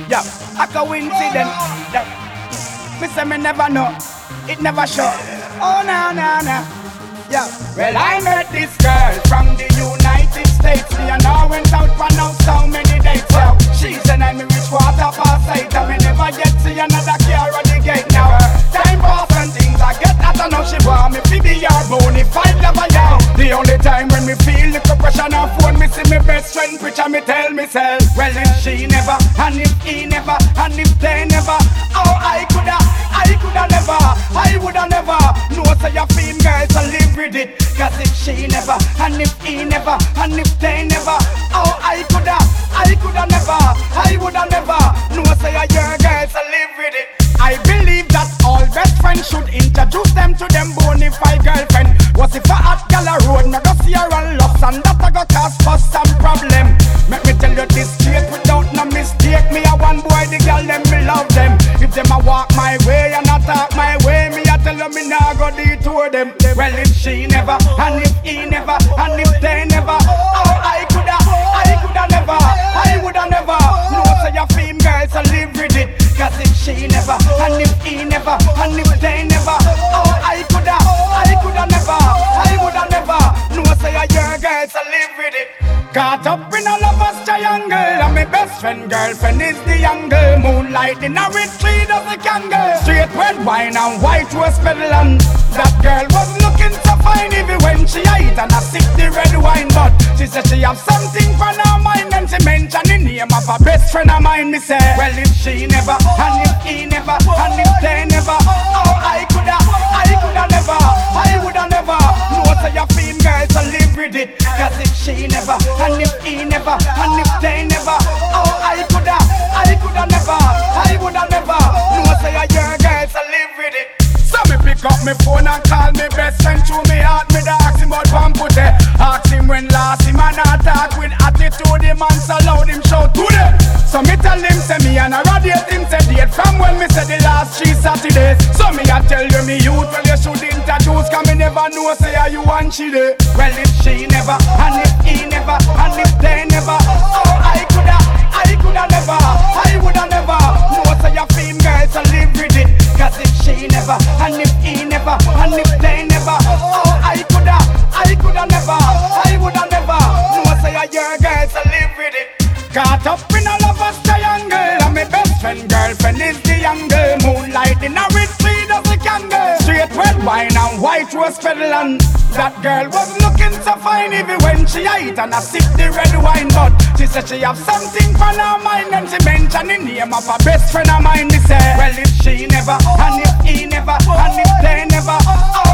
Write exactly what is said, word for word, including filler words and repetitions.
Yeah, a coincidence. Yeah. Me say me never know, it never show. Oh na na na. Yeah. Well, I met this girl from the United States. Me and I went out for now so many dates. Yeah. She said I me reach quarter past eight, and me never yet see another car at the gate now. Time pass and things I get that I know she want me to be your bonafide lover, yeah. The only time when me feel the pressure on phone, me see me best friend picture, me tell myself, well if she never, and if he never, and if they never, oh I coulda, I coulda never, I woulda never. No say you feel girl, so live with it. Cause if she never, and if he never, and if they never, oh I coulda, I coulda never, I woulda never. No say you your girl, so live with it. I believe that all best friends should introduce them to them bonafide girlfriend. Was if a hot gal a road, me go see her and lost, and that a go cause for some problem. Make me tell you this straight without no mistake. Me a one boy, the gal them me love them. If them a walk my way and a talk my way, me a tell you me nah go detour them. Well if she never, and if he never, and if they never, oh I coulda, I coulda never, I woulda never. No say you feel girl, so live with it. Cause if she never, and if he never, and if they never, oh I coulda, I coulda never, I woulda never. No say you're your girl, so live with it. Caught up in a lover's triangle, and my best friend girlfriend is the angle. Moonlight in a rich tree does the candle. Straight red wine and white rose petal, and that girl was looking so fine even when she ate and I sip the red wine. But she said she have something for her mind, and she mentioned the name of her best friend of mine. Me say, well if she never, and if he never, and if they never, oh I coulda, I coulda never, I woulda never. No say you feel girl, so live with it. Cause if she never, and if he never, and if they never, oh I coulda, I coulda never, I woulda never. No say you your girl, so live with it. So me pick up me phone and call me best friend through me heart. Me da ask him about Pampute. Ask him when last him and attack with attitude. The man so loud him shout to them. So me tell him say me and I radiate him say date from when me say the last three Saturdays. So me I tell you me youth well you should introduce. Cause me never know say how you want she day. Well if she never, and if he never, and if they never, oh I coulda, I coulda never, I woulda never. No say you feel girl, so live with it. Cause if she never, and if he never, and if they never, oh I coulda, I coulda never, I woulda never. No say you your girl, so live with it. Caught up in a lover's triangle, and my best friend girlfriend is the angle. Moonlight in a rich tree does the candle. Straight red wine and white rose petal, and that girl was looking so fine even when she ate and I sip the red wine. But she said she have something for her mind, and she mentioned the name of her best friend of mine. Me say, well if she never, and if he never, and if they never, oh